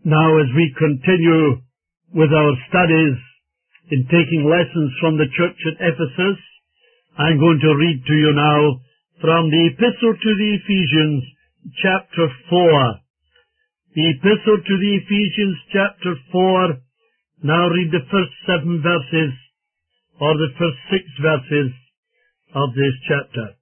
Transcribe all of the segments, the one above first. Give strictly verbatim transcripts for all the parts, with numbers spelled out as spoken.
Now, as we continue with our studies in taking lessons from the church at Ephesus, I'm going to read to you now from the Epistle to the Ephesians, chapter four. The Epistle to the Ephesians, chapter four. Now read the first seven verses, or the first six verses of this chapter.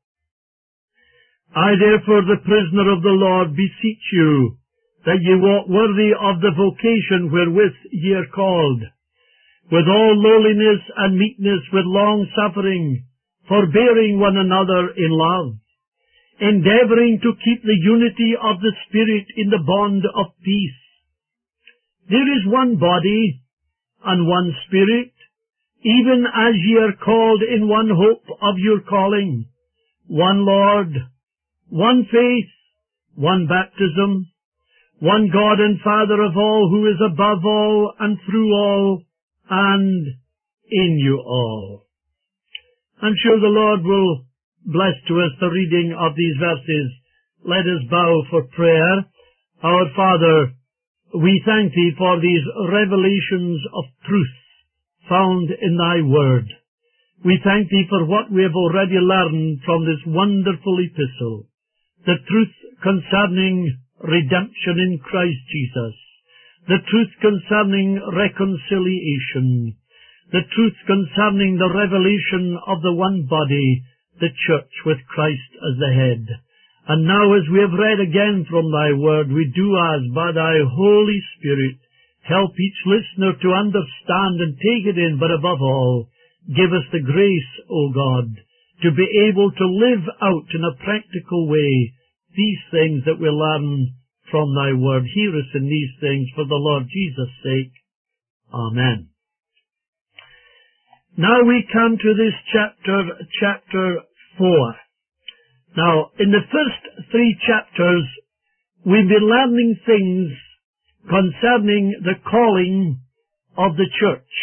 I therefore, the prisoner of the Lord, beseech you, that ye walk worthy of the vocation wherewith ye are called, with all lowliness and meekness, with long suffering, forbearing one another in love, endeavouring to keep the unity of the Spirit in the bond of peace. There is one body and one Spirit, even as ye are called in one hope of your calling, one Lord, one faith, one baptism, one God and Father of all, who is above all and through all and in you all. I'm sure the Lord will bless to us the reading of these verses. Let us bow for prayer. Our Father, we thank Thee for these revelations of truth found in Thy Word. We thank Thee for what we have already learned from this wonderful epistle, the truth concerning redemption in Christ Jesus, the truth concerning reconciliation, the truth concerning the revelation of the one body, the church, with Christ as the head. And now, as we have read again from Thy Word, we do ask, by Thy Holy Spirit, help each listener to understand and take it in, but above all, give us the grace, O God, to be able to live out in a practical way these things that we learn from Thy Word. Hear us in these things for the Lord Jesus' sake. Amen. Now we come to this chapter, chapter four. Now, in the first three chapters, we've been learning things concerning the calling of the church.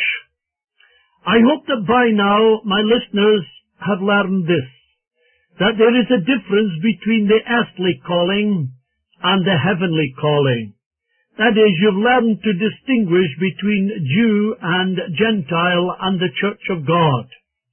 I hope that by now my listeners have learned this, that there is a difference between the earthly calling and the heavenly calling. That is, you've learned to distinguish between Jew and Gentile and the church of God.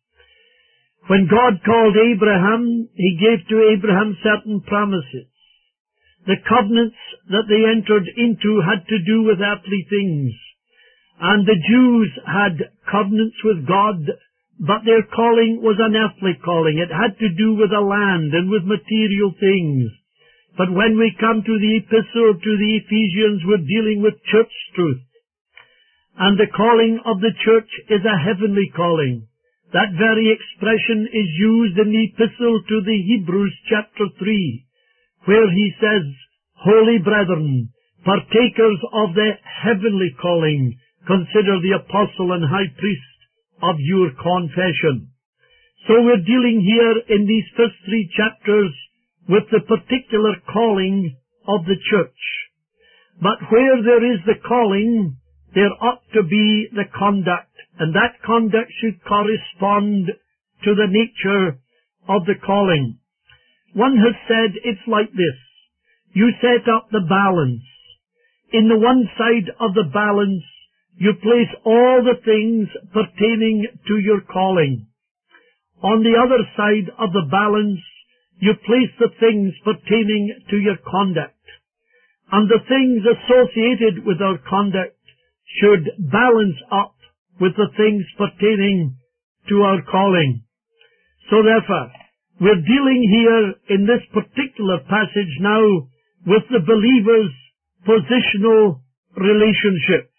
When God called Abraham, He gave to Abraham certain promises. The covenants that they entered into had to do with earthly things. And the Jews had covenants with God, but their calling was an earthly calling. It had to do with the land and with material things. But when we come to the epistle to the Ephesians, we're dealing with church truth. And the calling of the church is a heavenly calling. That very expression is used in the epistle to the Hebrews chapter three, where he says, Holy brethren, partakers of the heavenly calling, consider the apostle and high priest of your confession. So we're dealing here in these first three chapters with the particular calling of the church. But where there is the calling, there ought to be the conduct, and that conduct should correspond to the nature of the calling. One has said it's like this. You set up the balance. In the one side of the balance, you place all the things pertaining to your calling. On the other side of the balance, you place the things pertaining to your conduct. And the things associated with our conduct should balance up with the things pertaining to our calling. So therefore, we're dealing here in this particular passage now with the believer's positional relationship.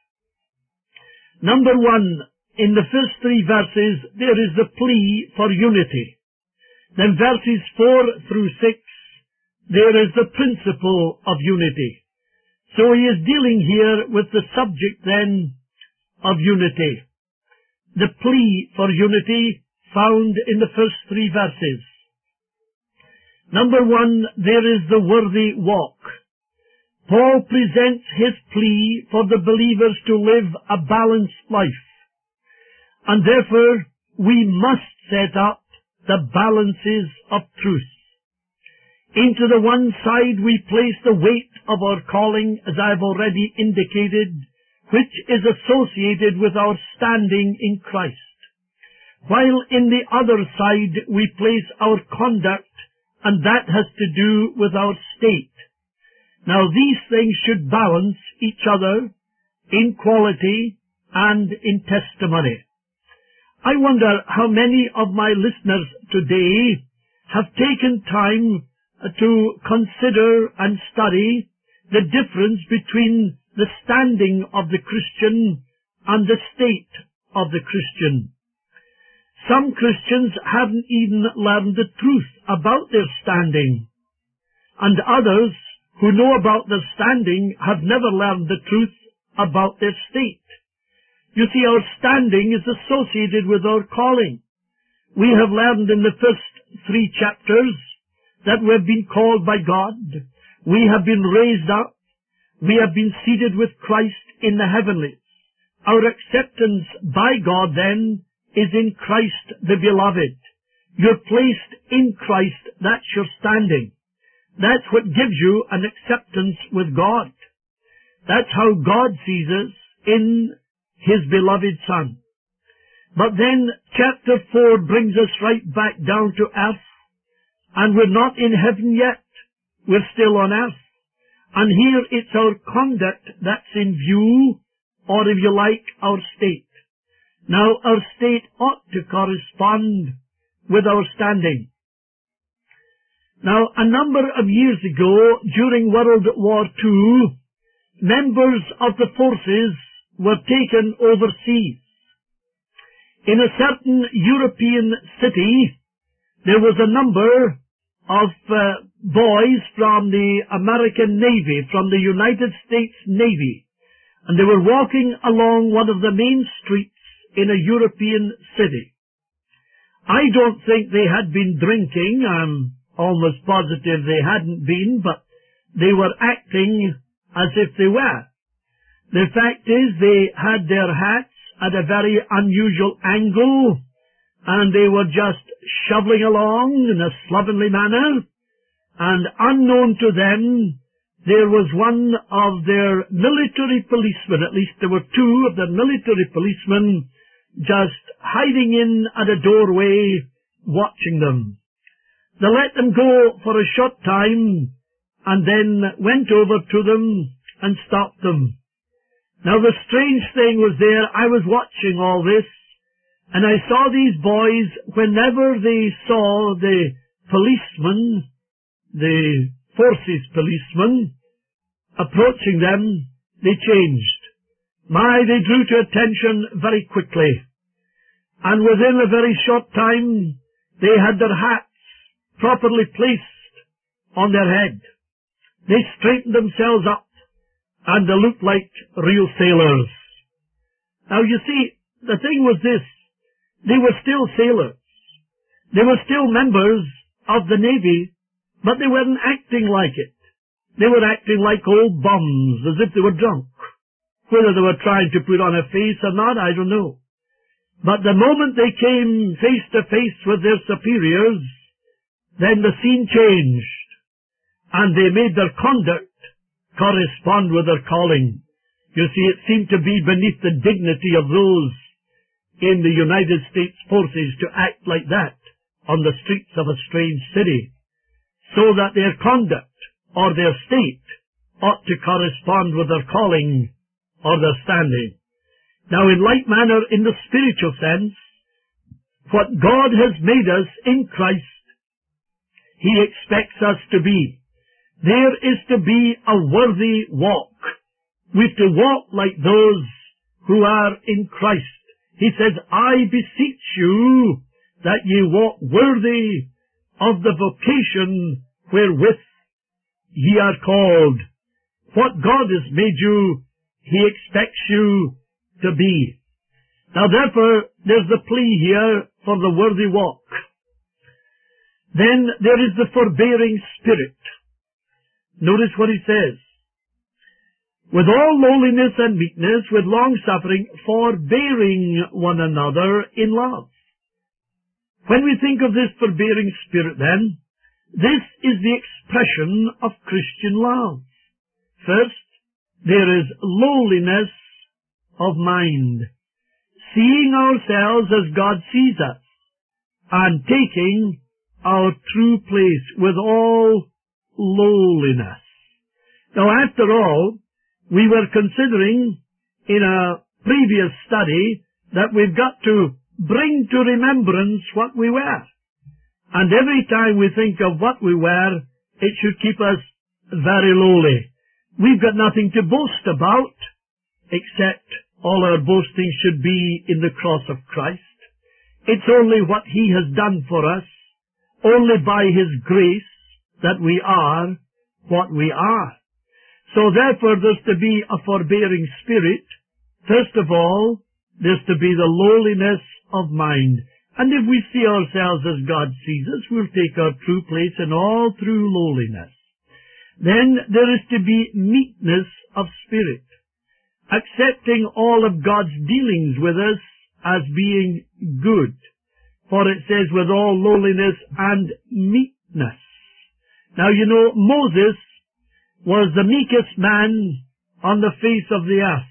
Number one, in the first three verses, there is the plea for unity. Then verses four through six, there is the principle of unity. So he is dealing here with the subject then of unity. The plea for unity found in the first three verses. Number one, there is the worthy walk. Paul presents his plea for the believers to live a balanced life. And therefore, we must set up the balances of truth. Into the one side we place the weight of our calling, as I have already indicated, which is associated with our standing in Christ, while in the other side we place our conduct, and that has to do with our state. Now these things should balance each other in quality and in testimony. I wonder how many of my listeners today have taken time to consider and study the difference between the standing of the Christian and the state of the Christian. Some Christians haven't even learned the truth about their standing, and others who know about their standing have never learned the truth about their state. You see, our standing is associated with our calling. We have learned in the first three chapters that we have been called by God. We have been raised up. We have been seated with Christ in the heavenlies. Our acceptance by God, then, is in Christ the Beloved. You're placed in Christ. That's your standing. That's what gives you an acceptance with God. That's how God sees us in His beloved Son. But then chapter four brings us right back down to earth, and we're not in heaven yet. We're still on earth. And here it's our conduct that's in view, or if you like, our state. Now, our state ought to correspond with our standing. Now, a number of years ago, during World War Two, members of the forces were taken overseas. In a certain European city, there was a number of uh, boys from the American Navy, from the United States Navy, and they were walking along one of the main streets in a European city. I don't think they had been drinking. I'm almost positive they hadn't been, but they were acting as if they were. The fact is, they had their hats at a very unusual angle, and they were just shoveling along in a slovenly manner, and unknown to them, there was one of their military policemen, at least there were two of their military policemen, just hiding in at a doorway, watching them. They let them go for a short time, and then went over to them and stopped them. Now the strange thing was there, I was watching all this, and I saw these boys, whenever they saw the policeman, the forces policeman, approaching them, they changed. My, they drew to attention very quickly. And within a very short time, they had their hats properly placed on their head. They straightened themselves up, and they looked like real sailors. Now you see, the thing was this, they were still sailors. They were still members of the Navy, but they weren't acting like it. They were acting like old bums, as if they were drunk. Whether they were trying to put on a face or not, I don't know. But the moment they came face to face with their superiors, then the scene changed, and they made their conduct correspond with their calling. You see, it seemed to be beneath the dignity of those in the United States forces to act like that on the streets of a strange city, so that their conduct or their state ought to correspond with their calling or their standing. Now, in like manner, in the spiritual sense, what God has made us in Christ, He expects us to be. There is to be a worthy walk. We're to walk like those who are in Christ. He says, I beseech you that ye walk worthy of the vocation wherewith ye are called. What God has made you, He expects you to be. Now therefore, there's the plea here for the worthy walk. Then there is the forbearing spirit. Notice what he says. With all lowliness and meekness, with long-suffering, forbearing one another in love. When we think of this forbearing spirit then, This is the expression of Christian love. First, there is lowliness of mind, seeing ourselves as God sees us, and taking our true place with all lowliness. Now, after all, we were considering in a previous study that we've got to bring to remembrance what we were. And every time we think of what we were, it should keep us very lowly. We've got nothing to boast about, except all our boasting should be in the cross of Christ. It's only what He has done for us, only by His grace, that we are what we are. So therefore there's to be a forbearing spirit. First of all, there's to be the lowliness of mind. And if we see ourselves as God sees us, we'll take our true place in all through lowliness. Then there is to be meekness of spirit, accepting all of God's dealings with us as being good. For it says, with all lowliness and meekness. Now you know, Moses was the meekest man on the face of the earth.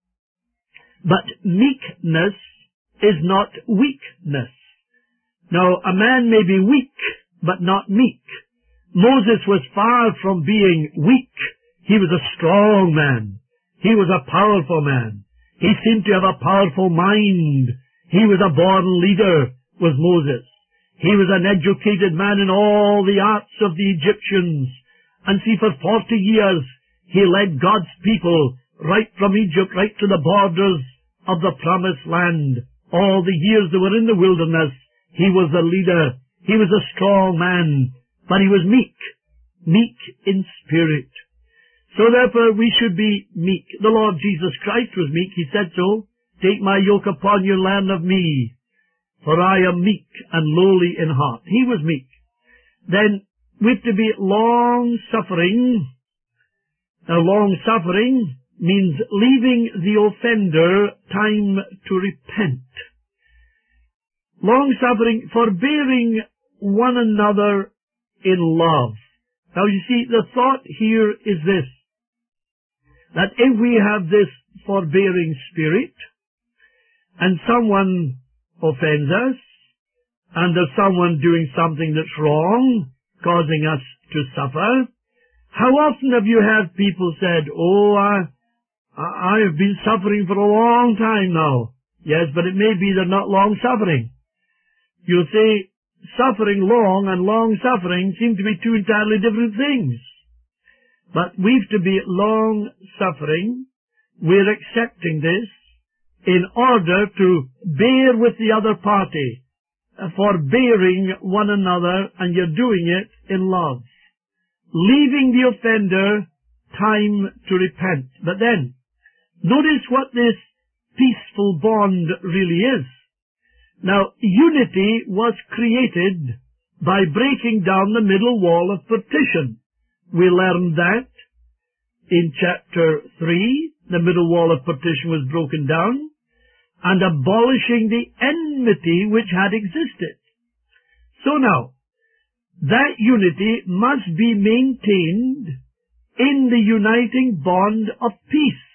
But meekness is not weakness. Now, a man may be weak, but not meek. Moses was far from being weak. He was a strong man. He was a powerful man. He seemed to have a powerful mind. He was a born leader, was Moses. He was an educated man in all the arts of the Egyptians. And see, for forty years, he led God's people right from Egypt, right to the borders of the promised land. All the years they were in the wilderness, he was the leader. He was a strong man, but he was meek, meek in spirit. So therefore we should be meek. The Lord Jesus Christ was meek. He said so. Take my yoke upon you, learn of me, for I am meek and lowly in heart. He was meek. Then we're to be long-suffering. Now, long-suffering means leaving the offender time to repent. Long-suffering, forbearing one another in love. Now, you see, the thought here is this, that if we have this forbearing spirit, and someone offends us, and there's someone doing something that's wrong, causing us to suffer, how often have you had people said, oh, I, I have been suffering for a long time now. Yes, but it may be they're not long-suffering. You'll say, suffering long and long-suffering seem to be two entirely different things. But we've to be long-suffering. We're accepting this in order to bear with the other party, forbearing one another, and you're doing it in love. Leaving the offender time to repent. But then, notice what this peaceful bond really is. Now, unity was created by breaking down the middle wall of partition. We learned that in chapter three, the middle wall of partition was broken down, and abolishing the enmity which had existed. So now, that unity must be maintained in the uniting bond of peace.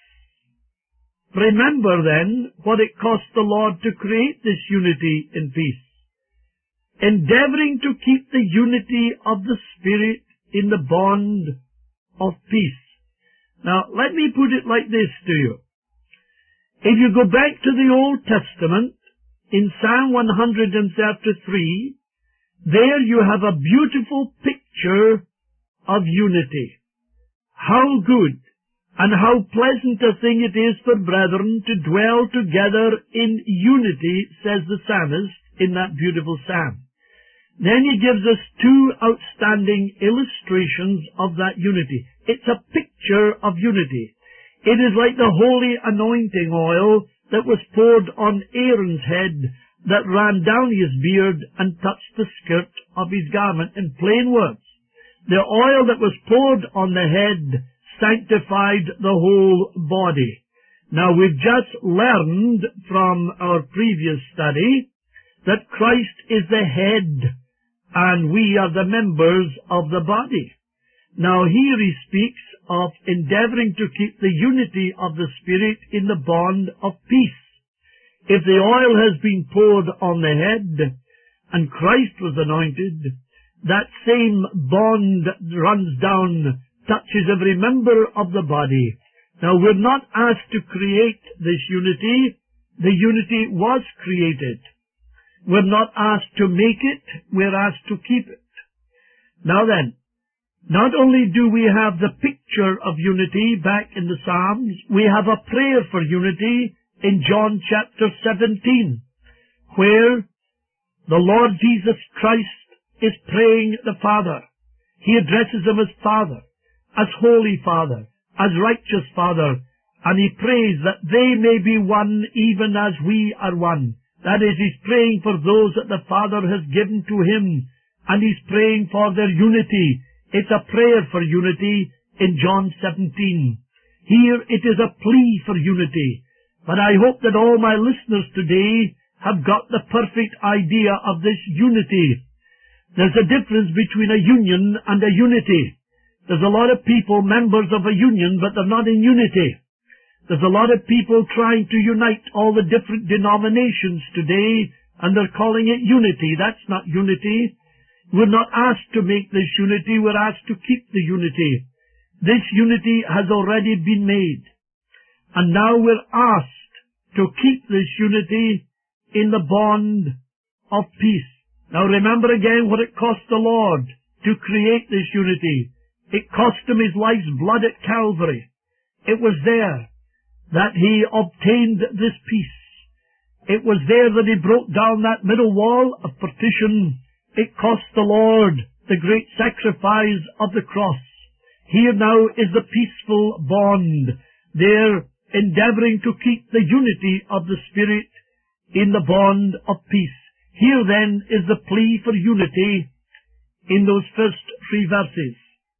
Remember then what it cost the Lord to create this unity in peace. Endeavoring to keep the unity of the Spirit in the bond of peace. Now, let me put it like this to you. If you go back to the Old Testament, in Psalm one hundred thirty-three, there you have a beautiful picture of unity. How good and how pleasant a thing it is for brethren to dwell together in unity, says the psalmist in that beautiful psalm. Then he gives us two outstanding illustrations of that unity. It's a picture of unity. It is like the holy anointing oil that was poured on Aaron's head, that ran down his beard and touched the skirt of his garment. In plain words, the oil that was poured on the head sanctified the whole body. Now, we've just learned from our previous study that Christ is the head, and we are the members of the body. Now here he speaks of endeavoring to keep the unity of the Spirit in the bond of peace. If the oil has been poured on the head, and Christ was anointed, that same bond runs down, touches every member of the body. Now we're not asked to create this unity. The unity was created. We're not asked to make it, we're asked to keep it. Now then, not only do we have the picture of unity back in the Psalms, we have a prayer for unity in John chapter seventeen, where the Lord Jesus Christ is praying the Father. He addresses him as Father, as Holy Father, as Righteous Father, and he prays that they may be one even as we are one. That is, he's praying for those that the Father has given to him, and he's praying for their unity. It's a prayer for unity in John seventeen. Here it is a plea for unity. But I hope that all my listeners today have got the perfect idea of this unity. There's a difference between a union and a unity. There's a lot of people members of a union, but they're not in unity. There's a lot of people trying to unite all the different denominations today, and they're calling it unity. That's not unity. We're not asked to make this unity, we're asked to keep the unity. This unity has already been made. And now we're asked to keep this unity in the bond of peace. Now remember again what it cost the Lord to create this unity. It cost him his life's blood at Calvary. It was there that he obtained this peace. It was there that he broke down that middle wall of partition. It cost the Lord the great sacrifice of the cross. Here now is the peaceful bond. They're endeavoring to keep the unity of the Spirit in the bond of peace. Here then is the plea for unity in those first three verses.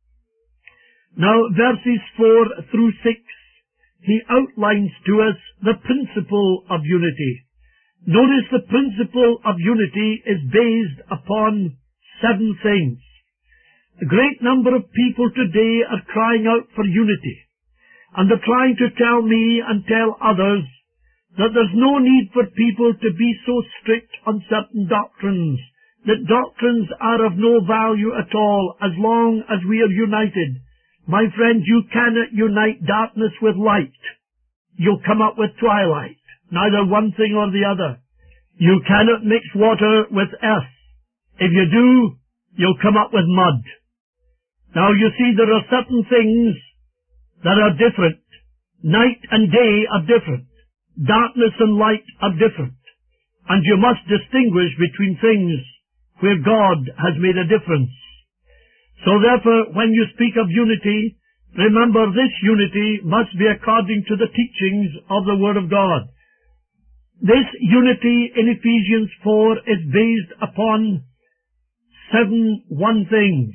Now verses four through six, he outlines to us the principle of unity. Notice the principle of unity is based upon seven things. A great number of people today are crying out for unity, and they're trying to tell me and tell others that there's no need for people to be so strict on certain doctrines, that doctrines are of no value at all as long as we are united. My friend, you cannot unite darkness with light. You'll come up with twilight, neither one thing or the other. You cannot mix water with earth. If you do, you'll come up with mud. Now you see, there are certain things that are different. Night and day are different. Darkness and light are different. And you must distinguish between things where God has made a difference. So therefore, when you speak of unity, remember this unity must be according to the teachings of the Word of God. This unity in Ephesians four is based upon seven one things.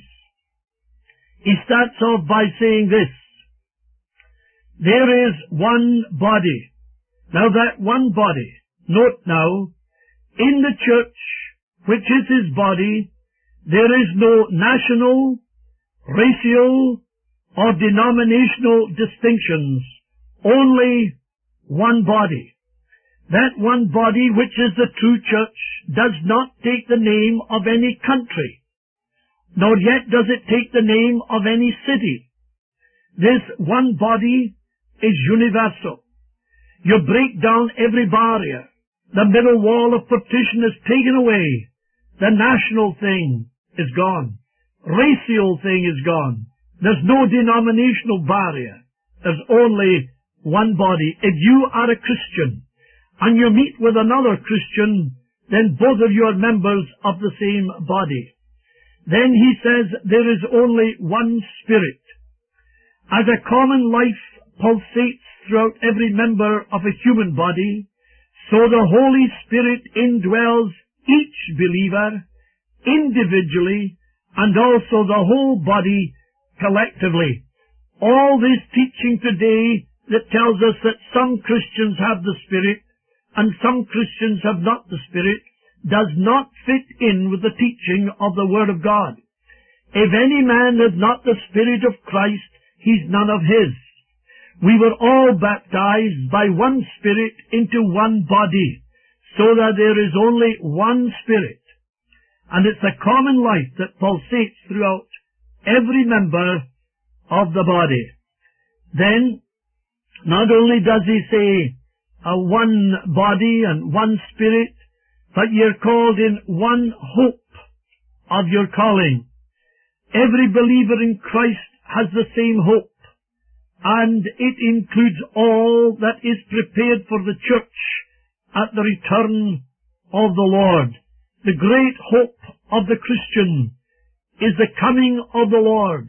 He starts off by saying this: there is one body. Now that one body, note now, in the church, which is his body, there is no national, racial, or denominational distinctions, only one body. That one body, which is the true church, does not take the name of any country, nor yet does it take the name of any city. This one body is universal. You break down every barrier. The middle wall of partition is taken away. The national thing is gone. Racial thing is gone. There's no denominational barrier. There's only one body. If you are a Christian and you meet with another Christian, then both of you are members of the same body. Then he says there is only one Spirit. As a common life pulsates throughout every member of a human body, so the Holy Spirit indwells each believer individually and also the whole body collectively. All this teaching today that tells us that some Christians have the Spirit and some Christians have not the Spirit, does not fit in with the teaching of the Word of God. If any man has not the Spirit of Christ, he's none of his. We were all baptized by one Spirit into one body, so that there is only one Spirit. And it's a common life that pulsates throughout every member of the body. Then, not only does he say, a one body and one Spirit, but you're called in one hope of your calling. Every believer in Christ has the same hope, and it includes all that is prepared for the church at the return of the Lord. The great hope of the Christian is the coming of the Lord,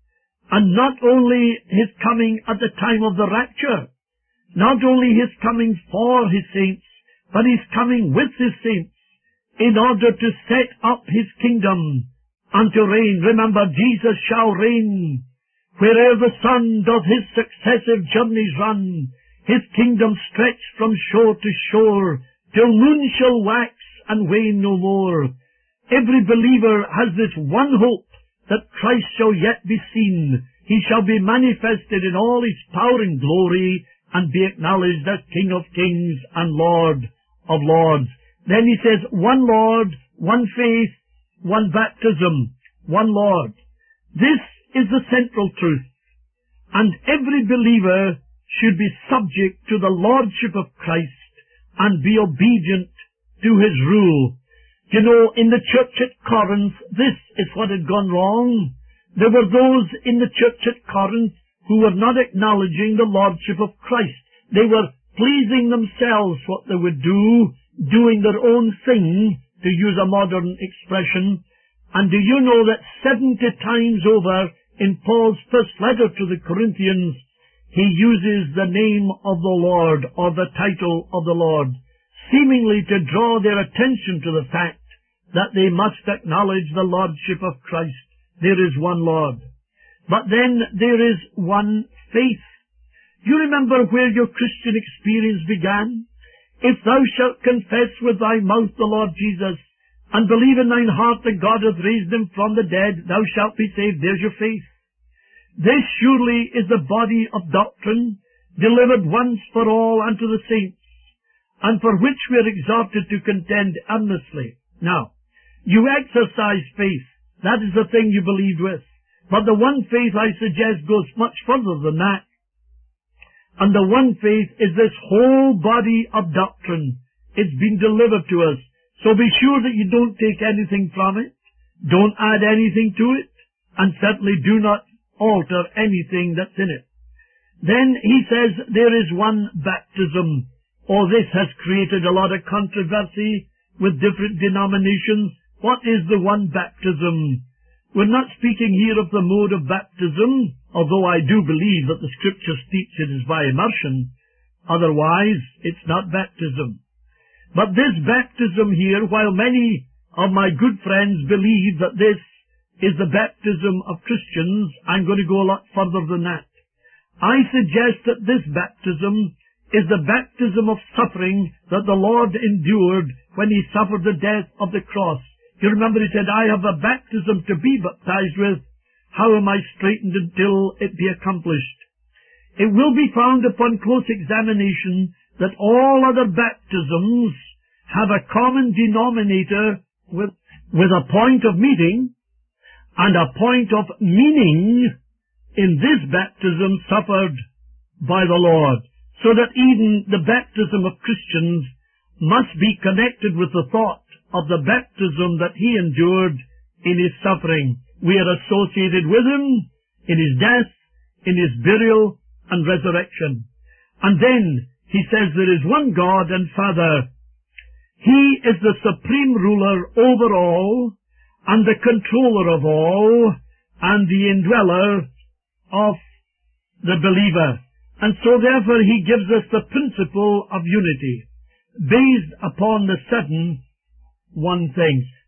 and not only his coming at the time of the rapture, not only his coming for his saints, but his coming with his saints in order to set up his kingdom and to reign. Remember, Jesus shall reign where'er the sun doth his successive journeys run. His kingdom stretched from shore to shore, till moon shall wax and wane no more. Every believer has this one hope, that Christ shall yet be seen. He shall be manifested in all his power and glory, and be acknowledged as King of kings and Lord of lords. Then he says, one Lord, one faith, one baptism, one Lord. This is the central truth, and every believer should be subject to the lordship of Christ and be obedient to his rule. You know, in the church at Corinth, this is what had gone wrong. There were those in the church at Corinth who were not acknowledging the lordship of Christ. They were pleasing themselves what they would do, doing their own thing, to use a modern expression. And do you know that seventy times over in Paul's first letter to the Corinthians, he uses the name of the Lord, or the title of the Lord, seemingly to draw their attention to the fact that they must acknowledge the lordship of Christ. There is one Lord. But then there is one faith. You remember where your Christian experience began? If thou shalt confess with thy mouth the Lord Jesus, and believe in thine heart that God hath raised him from the dead, thou shalt be saved. There's your faith. This surely is the body of doctrine, delivered once for all unto the saints, and for which we are exhorted to contend earnestly. Now, you exercise faith. That is the thing you believed with. But the one faith, I suggest, goes much further than that. And the one faith is this whole body of doctrine. It's been delivered to us. So be sure that you don't take anything from it. Don't add anything to it. And certainly do not alter anything that's in it. Then he says there is one baptism. Oh, this has created a lot of controversy with different denominations. What is the one baptism? We're not speaking here of the mode of baptism, although I do believe that the Scriptures teach it is by immersion. Otherwise, it's not baptism. But this baptism here, while many of my good friends believe that this is the baptism of Christians, I'm going to go a lot further than that. I suggest that this baptism is the baptism of suffering that the Lord endured when he suffered the death of the cross. You remember he said, I have a baptism to be baptized with. How am I straitened until it be accomplished? It will be found upon close examination that all other baptisms have a common denominator with, with a point of meeting and a point of meaning in this baptism suffered by the Lord. So that even the baptism of Christians must be connected with the thought of the baptism that he endured in his suffering. We are associated with him in his death, in his burial and resurrection. And then he says there is one God and Father. He is the supreme ruler over all, and the controller of all, and the indweller of the believer. And so therefore he gives us the principle of unity, based upon the seven one thing.